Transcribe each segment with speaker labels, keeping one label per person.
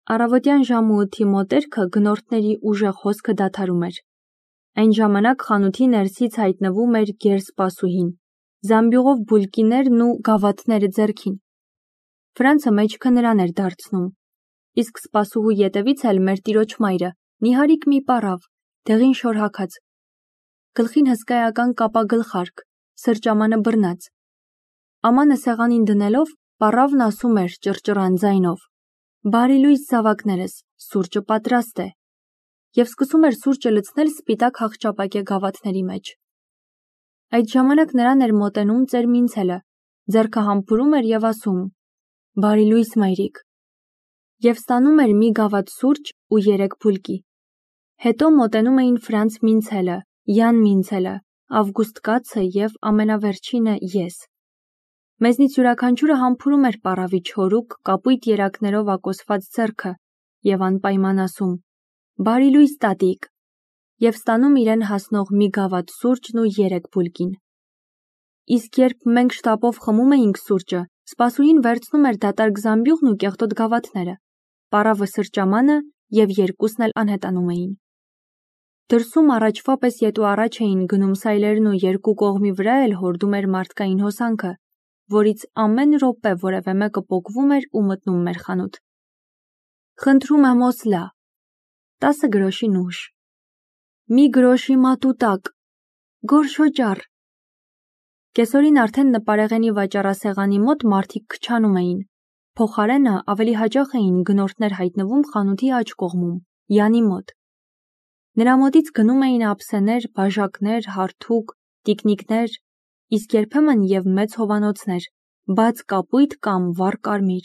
Speaker 1: Առավոտյան ժամը 8-ի մոտերքը գնորդների ուժեղ հոսքը դադարում էր։ Այն ժամանակ խանութի ներսից հայտնվում էր գեր սպասուհին, զամբյուղով բուլկիներն ու գավաթները ձեռքին։ Ֆրանցը մեջքը նրան էր դարձնում, իսկ սպասուհու ետևից էլ մեր տիրոջ մայրը, նիհարիկ մի պառավ, դեղին շորհաքած, գլխին հսկայական կապագլխարկ, սրճամանը բռնած։ Ամանը սեղանին դնելով, պառավն ասում էր ճռճռան ձայնով. «Բարի լույս զավակներս, սուրճը պատրաստ է», և սկսում էր սուրճը լցնել սպիտակ հախճապակե գավաթների մեջ։ Այդ ժամանակ նրան էր մոտենում ծեր Մինցելը, ձեռքը համբուրում էր և ասում. «Բարի լույս մայրիկ», և ստանում էր մի գավաթ սուրճ ու 3 փուլկի։ Հետո մոտենում էին Ֆրանց Մինցելը, Յան Մինցելը, Ավգուստ կացը և ամենավերջինը ես։ Մեզնից յուրաքանչյուրը համբուրում էր պառավի չորուկ, կապույտ երակներով ակոսված ձեռքը և անպայման ասում. «Բարի լույս տատիկ», և ստանում իրեն հասնող մի գավաթ սուրճն ու 3 փուլկին։ Իսկ երբ մենք շտապով խմում էինք սուրճը, սպասուհին վերցնում էր դատարկ զամբյուղն ու կեղտոտ գավաթները, պառավը սրճամանը և երկուսն էլ անհետանում էին։ Դրսում առաջվա պես ետ ու առաջ էին գնում սայլերն ու երկու կողմի վրա էլ հորդում էր մարդկային հոսանքը, որից ամեն րոպե որևէ մեկը պոկվում էր ու մտնում մեր խանութ։ «Խնդրում եմ օսլա, 10 գրոշի նուշ, մի գրոշի մատուտակ, գորշոճառ»։ Կեսօրին արդեն նպարեղենի վաճառասեղանի մոտ մարդիկ քչանում էին, փոխարենը ավելի հաճախ էին գնորդներ հայտնվում խանութի աջ կողմում, Յանի մոտ։ Նրա մոտից գնում էին ափսեներ, բաժակներ, հարթուկ, տիկնիկներ, իսկ երբեմն և մեծ հովանոցներ, բաց կապույտ կամ վառ կարմիր։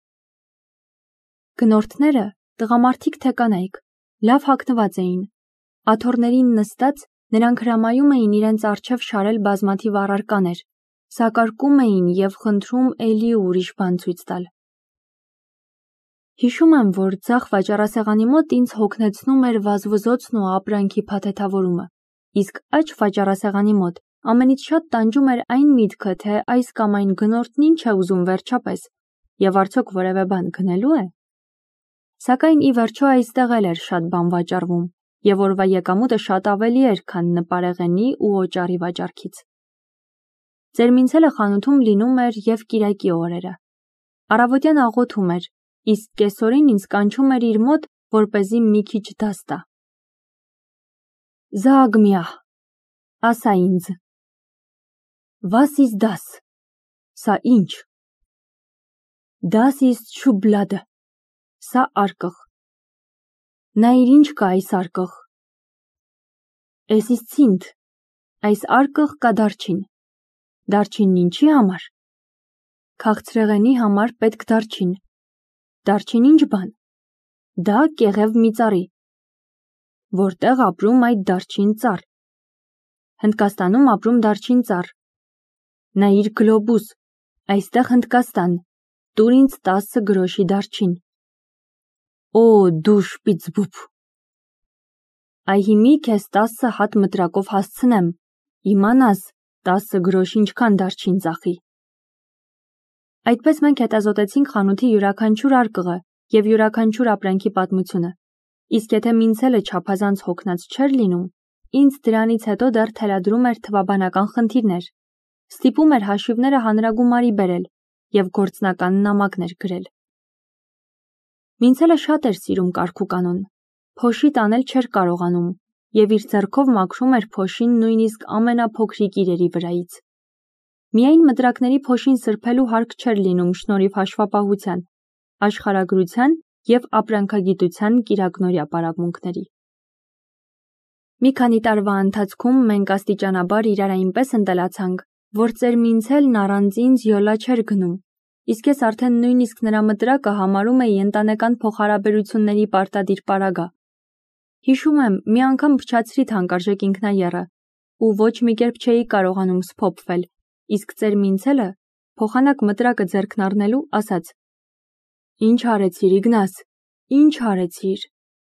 Speaker 1: Գնորդները, տղամարդիկ թե կանայք, լավ հագնված էին։ Աթոռներին նստած, նրանք հրամայում էին իրենց առջև շարել բազմաթիվ առարկաներ, սակարկում էին և խնդրում էլի ու ուրիշ բան ցույց տալ։ Հիշում եմ, որ ձախ վաճառասեղանի մոտ ինձ հոգնեցնում էր վազվզոցն ու ապրանքի փաթեթավորումը, իսկ աջ վաճառասեղանի մոտ ամենից շատ տանջում էր այն միտքը, թե այս կամ այն գնորդն ինչ է ուզում վերջապես, և արդյոք որևէ բան գնելու է։ Սակայն ի վերջո այստեղ էլ էր շատ բան վաճառվում, և օրվա եկամուտը շատ ավելի էր, քան նպարեղենի ու օճառի վաճառքից։ Ծեր Մինցելը խանութում լինում էր և կիրակի օրերը։ Առավոտյան աղոթում էր, իսկ կեսօրին ինձ կանչում էր իր մոտ, որպեսզի մի քիչ դաս տա։ «Զագ միա», ասա ինձ։ «Was ist das»։ Սա ինչ։ «Das ist Schublade», սա արկղ։ Նայիր ինչ կա այս արկղ։ «Es ist Zimt», այս արկղ կա դարչին։ Դարչինն ինչի համար։ Քաղցրեղենի համար պետք դարչին։ Դարչին ինչ բան։ Դա կեղև մի ծառի։ Որտեղ ապրում այդ դարչին ծառ։ Հնդկաստանում ապրում դարչին ծառ։ Նայիր գլոբուս, այստեղ Հնդկաստան, տուր ինձ 10 գրոշի դարչին։ Օ, դու շպիցբուբ։ Այ հիմի քեզ 10 հատ մտրակով հասցնեմ, իմանաս 10 գրոշ ինչքան դարչին ծախի։ Այդպես մենք հետազոտեցինք խանութի յուրաքանչյուր արկղը և յուրաքանչյուր ապրանքի պատմությունը, իսկ եթե Մինցելը չափազանց հոգնած չէր լինում, ինձ դրանից հետո դեռ թելադրում էր թվաբանական խնդիրներ, ստիպում էր հաշիվները հանրագումարի բերել և գործնական նամակներ գրել։ Մինցելը շատ էր սիրում կարգուկանոն, փոշի տանել չէր կարողանում և իր ձեռքով մաքրում էր փոշին նույնիսկ ամենափոքրիկ իրերի վրայից։ Միայն մտրակների փոշին սրբելու հարկ չէր լինում շնորհիվ հաշվապահության, աշխարհագրության և ապրանքագիտության կիրակնօրյա պարապմունքների։ Մի քանի տարվա ընթացքում մենք աստիճանաբար իրար այնպես ընտելացանք, որ ծեր Մինցելն առանց ինձ յոլա չէր գնում, իսկ ես արդեն նույնիսկ նրա մտրակը համարում էի ընտանեկան փոխհարաբերությունների պարտադիր պարագա։ Հիշում եմ, մի անգամ փչացրի թանկարժեք ինքնաեռը ու ոչ մի կերպ չէի կարողանում սփոփվել, իսկ ծեր Մինցելը, փոխանակ մտրակը ձեռքն առնելու, ասաց. «Ինչ արեցիր, Իգնաս, ինչ արեցիր»։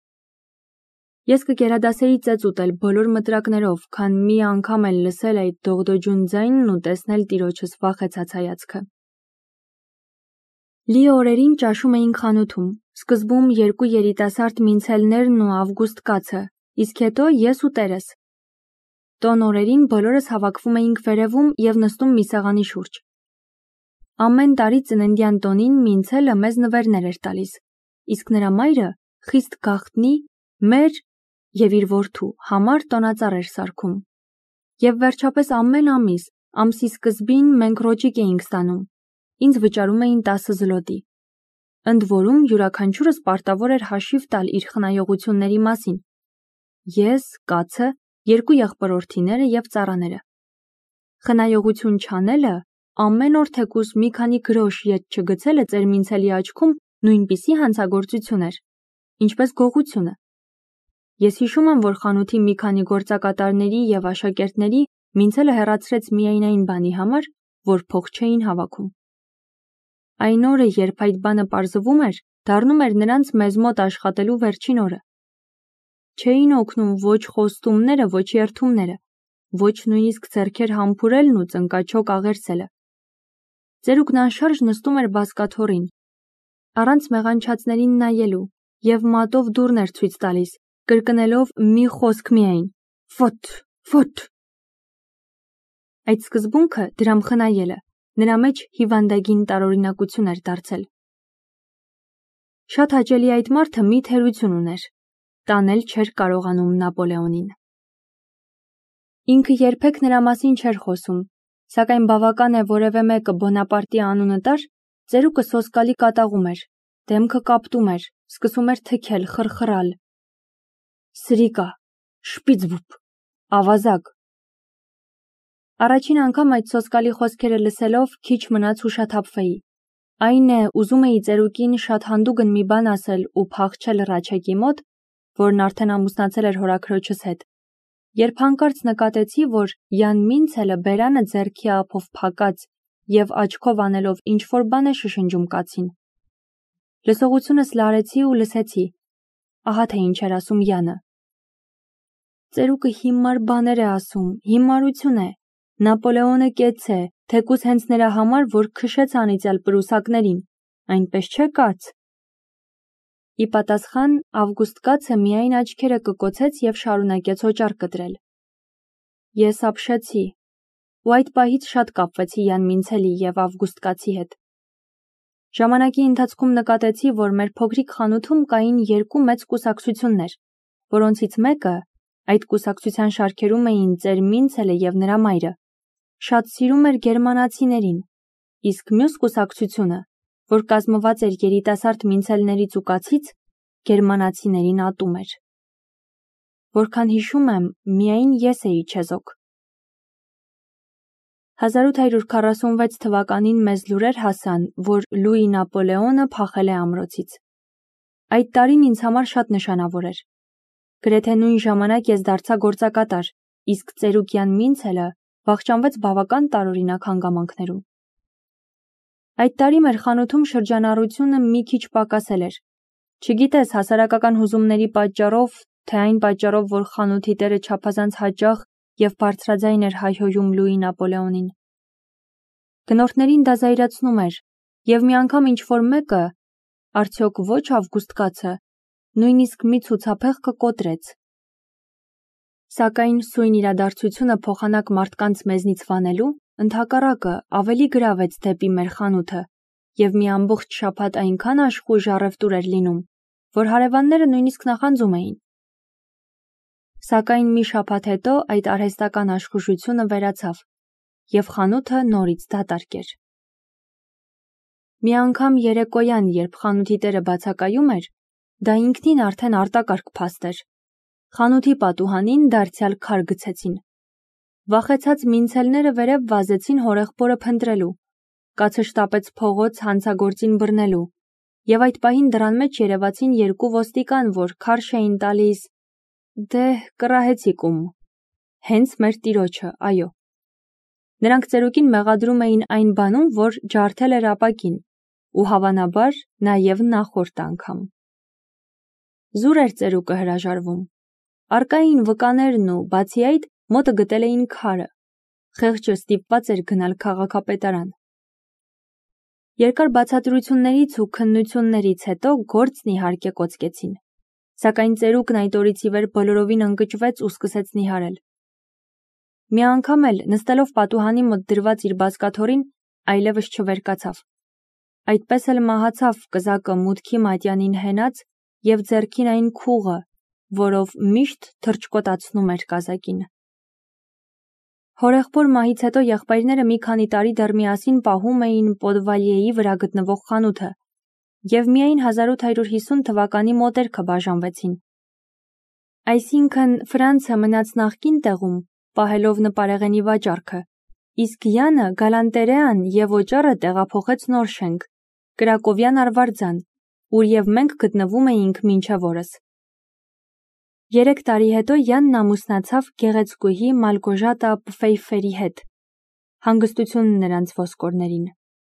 Speaker 1: Ես կգերադասեի ծեծ ուտել բոլոր մտրակներով, քան մի անգամ էլ լսել այդ դողդոջուն ձայնն ու տեսնել տիրոջս վախեցած հայացքը։ Լի օրերին ճաշում էինք խանութում, Սկզբում երկու երիտասարդ մինցելներն ու Ավգուստ կացը, իսկ հետո ես ու տերս։ Տոն օրերին բոլորս հավաքվում էինք վերևում և նստում մի սեղանի շուրջ։ Ամեն տարի ծննդյան տոնին մինցելը մեզ նվերներ էր տալիս, իսկ նրա մայրը խիստ գաղտնի մեր և իր որդու համար տոնածառ էր սարքում։ Եվ վերջապես ամեն ամիս, ամսի սկզբին մենք ռոճիկ էինք ստանում, ինձ վճարում էին 10 զլոտի։ Ընդ որում յուրաքանչյուրս պարտավոր էր հաշիվ տալ իր խնայողությունների մասին։ Ես, կացը, երկու եղբորորդիները և ծառաները։ Խնայողություն չանելը, ամեն օր թեկուզ մի քանի գրոշ ետ չգցելը ծեր մինցելի աչքում նույնպիսի հանցագործություն էր, ինչպես գողությունը։ Ես հիշում եմ, որ խանութի մի քանի գործակատարների և աշակերտների մինցելը հեռացրեց միայն այն բանի համար, որ փող չէին հավաքում։ Այն օրը, երբ այդ բանը պարզվում էր, դառնում էր նրանց մեզ մոտ աշխատելու վերջին օրը։ Չէին օգնում ոչ խոստումները, ոչ երդումները, ոչ նույնիսկ ձեռքեր համբուրելն ու ծնկաչոք աղերսելը։ Ծերուկն անշարժ նստում էր բազկաթոռին, առանց մեղանչածներին նայելու և մատով դուռն էր ցույց տալիս, կրկնելով մի խոսք միայն. «Ֆոթ, ֆոթ»։ Այդ սկզբունքը դրամ խնայելը նրա մեջ հիվանդագին տարօրինակություն էր դարձել։ Շատ հաճելի այդ մարդը մի թերություն ուներ, տանել չէր կարողանում Նապոլեոնին։ Ինքը երբեք նրա մասին չէր խոսում, սակայն բավական է որևէ մեկը Բոնապարտի անունը տար, ծերուկը սոսկալի կատաղում էր, դեմքը կապտում էր, սկսում էր թքել, խրխրալ. «Սրիկա, շպիցբուբ, ավազակ»։ Առաջին անգամ այդ սոսկալի խոսքերը լսելով քիչ մնաց ուշաթափվեի։ Այն է, ուզում էի ծերուկին շատ հանդուգն մի բան ասել ու փախչել Ռաչեկի մոտ, որն արդեն ամուսնացել էր հորաքրոջս հետ, երբ հանկարծ նկատեցի, որ Յան Մինցելը բերանը ձեռքի ափով փակած և աչքով անելով ինչ-որ բան է շշնջում կացին։ Լսողությունս լարեցի ու լսեցի. ահա թե ինչ էր ասում Յանը։ Ծերուկը հիմար բաներ է ասում, հիմարություն է, Նապոլեոնը կեց է, թեկուզ հենց նրա համար, որ քշեց անիծյալ պրուսակներին, այնպես չէ կաց։ Ի պատասխան Ավգուստ կացը միայն աչքերը կկոցեց և շարունակեց օճառ կտրել։ Ես ապշեցի ու այդ պահից շատ կապվեցի Յան Մինցելի և Ավգուստ կացի հետ։ Ժամանակի ընթացքում նկատեցի, որ մեր փոքրիկ խանութում կային երկու մեծ կուսակցություններ, որոնցից մեկը, այդ կուսակցության շարքերում էին ծեր Մինցելը և նրա մայրը, շատ սիրում էր գերմանացիներին, իսկ մյուս կուսակցությունը, որ կազմված էր երիտասարդ մինցելներից ու կացից, գերմանացիներին ատում էր։ Որքան հիշում եմ, միայն ես էի չեզոք։ 1846 թվականին մեզ լուրեր հասան, որ Լուի Նապոլեոնը փախել է ամրոցից։ Այդ տարին ինձ համար շատ նշանավոր էր։ Գրեթե նույն ժամանակ ես դարձա գործակատար, իսկ ծերուկ Յան Մինցելը վախճանվեց բավական տարօրինակ հանգամանքներում։ Այդ տարի մեր խանութում շրջանառությունը մի քիչ պակասել էր։ Չգիտես հասարակական հուզումների պատճառով, թե այն պատճառով, որ խանութի տերը չափազանց հաճախ և բարձրաձայն էր հայհոյում Լուի Նապոլեոնին։ Գնորդներին դա զայրացնում էր, և մի անգամ ինչ-որ մեկը, արդյոք ոչ Ավգուստ կացը, նույնիսկ մի ցուցափեղ կկոտրեց։ Սակայն սույն իրադարձությունը փոխանակ մարդկանց մեզնից վանելու, ընդհակառակը ավելի գրավեց դեպի մեր խանութը, և մի ամբողջ շաբաթ այնքան աշխույժ առևտուր էր լինում, որ հարևանները նույնիսկ նախանձում էին։ Սակայն մի շաբաթ հետո այդ արհեստական աշխուժությունը վերացավ, և խանութը նորից դատարկ էր։ Մի անգամ երեկոյան, երբ խանութի տերը բացակայում էր, դա ինքնին արդեն արտակարգ փաստ էր։ Խանութի պատուհանին դարձյալ քար գցեցին։ Վախեցած մինցելները վերև վազեցին հորեղբորը փնտրելու, կացը շտապեց փողոց հանցագործին բռնելու, և այդ պահին դռան մեջ երևացին երկու ոստիկան, որ քարշ էին տալիս, դե կռահեցիք ում։ Հենց մեր տիրոջը, այո։ Նրանք ծերուկին մեղադրում էին այն բանում, որ ջարդել էր ապակին, ու հավանաբար նաև նախորդ անգամ։ Զուր էր ծերուկը հրաժարվում։ Առկա էին վկաներն ու, բացի այդ, մոտը գտել էին քարը։ Խեղճը ստիպված էր գնալ քաղաքապետարան։ Երկար բացատրություններից ու քննություններից հետո գործն իհարկե կոծկեցին, սակայն ծերուկն այդ օրից ի վեր բոլորովին ընկճվեց ու սկսեց նիհարել։ Մի անգամ էլ, նստելով պատուհանի մոտ դրված իր բազկաթոռին, այլևս չվերկացավ։ Այդպես էլ մահացավ կզակը մուտքի մատյանին հենած և ձեռքին այն քուղը, որով միշտ թռչկոտացնում էր կազակին։ Հորեղբոր մահից հետո եղբայրները մի քանի տարի դեռ միասին պահում էին Պոդվալիեի վրա գտնվող խանութը և միայն 1850 թվականի մոտերքը բաժանվեցին։ Այսինքն Ֆրանցը մնաց նախկին տեղում, պահելով նպարեղենի վաճառքը, իսկ Յանը գալանտերեան և օճառը տեղափոխեց նոր շենք, Կրակովյան արվարձան, ուր և մենք գտնվում էինք մինչև օրս։ 3 տարի հետո Յանն ամուսնացավ գեղեցկուհի Մալգոժատա Պֆեյֆերի հետ, հանգստություն նրանց ոսկորներին։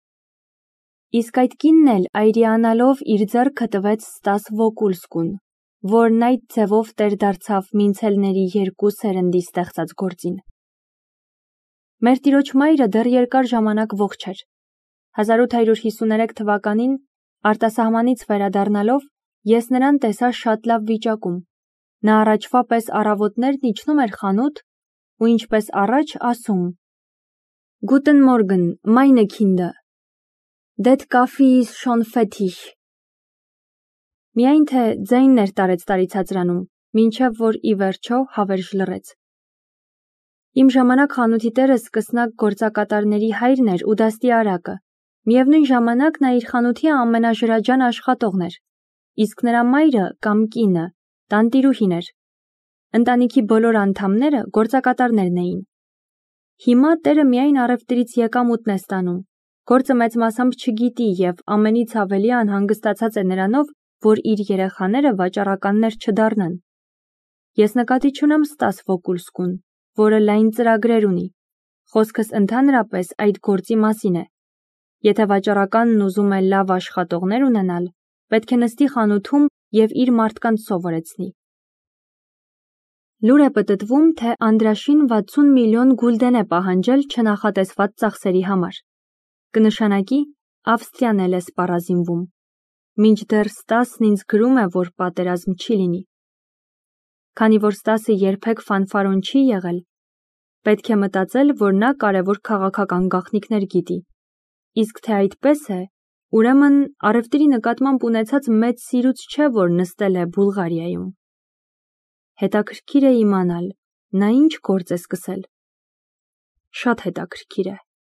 Speaker 1: Իսկ այդ կինն էլ այրիանալով իր ձեռքը տվեց Ստաս Վոկուլսկուն, որն այդ ձևով տեր դարձավ Մինցելների 2 սերնդի ստեղծած գործին։ Մեր տիրոջ մայրը դեռ երկար ժամանակ ողջ էր։ 1853 թվականին արտասահմանից վերադառնալով ես նրան տեսա շատ լավ վիճակում։ Նա առաջվա պես առավոտներն իջնում էր խանութ ու ինչպես առաջ ասում. «Գուտեն մորգեն, meine Kinder. Det Kaffee ist schon fertig»։ Միայն թե ձայնն էր տարեց ցածրանում, մինչև որ ի վերջո հավերժ լռեց։ Իմ ժամանակ խանութի տերը սկսնակ գործակատարների հայրն էր ու դաստիարակը, միևնույն ժամանակ նա իր խանութի ամենաժրաջան աշխատողն էր, իսկ նրա մայրը կամ կինը տանտիրուհին էր։ Ընտանիքի բոլոր անդամները գործակատարներն էին։ Հիմա տերը միայն առևտրից եկամուտն է ստանում, գործը մեծ մասամբ չգիտի և ամենից ավելի անհանգստացած է նրանով, որ իր երեխաները վաճառականներ չդառնան։ Ես նկատի չունեմ Ստաս Վոկուլսկուն, որը լայն ծրագրեր ունի։ Խոսքս ընդհանրապես այդ գործի մասին է։ Եթե վաճառականն ուզում է լավ աշխատողներ ունենալ, պետք է նստի խանութում և իր մարդկանց սովորեցնի։ Լուր է պտտվում, թե Անդրաշին 60 միլիոն գուլդեն է պահանջել չնախատեսված ծախսերի համար։ Կնշանակի, Ավստրիան էլ է սպառազինվում։ Մինչդեռ Ստասն ինձ գրում է, որ պատերազմ չի լինի։ Քանի որ Ստասը երբեք ֆանֆարոն չի եղել, պետք է մտածել, որ նա կարևոր քաղաքական գաղտնիքներ գիտի։ Իսկ թե այդպես է, ուրեմն առևտրի նկատմամբ ունեցած մեծ սիրուց չէ, որ նստել է Բուլղարիայում։ Հետաքրքիր է իմանալ, նա ինչ գործ է սկսել։ Շատ հետաքրքիր է։